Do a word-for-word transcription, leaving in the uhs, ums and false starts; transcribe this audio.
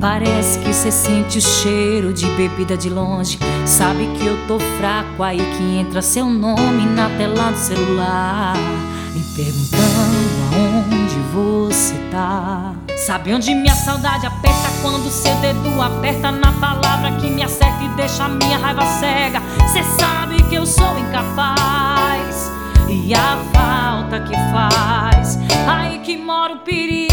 Parece que cê sente o cheiro de bebida de longe. Sabe que eu tô fraco, aí que entra seu nome na tela do celular, me perguntando aonde você tá. Sabe onde minha saudade aperta quando seu dedo aperta na palavra que me acerta e deixa a minha raiva cega. Cê sabe que eu sou incapaz e a falta que faz, aí que mora o perigo.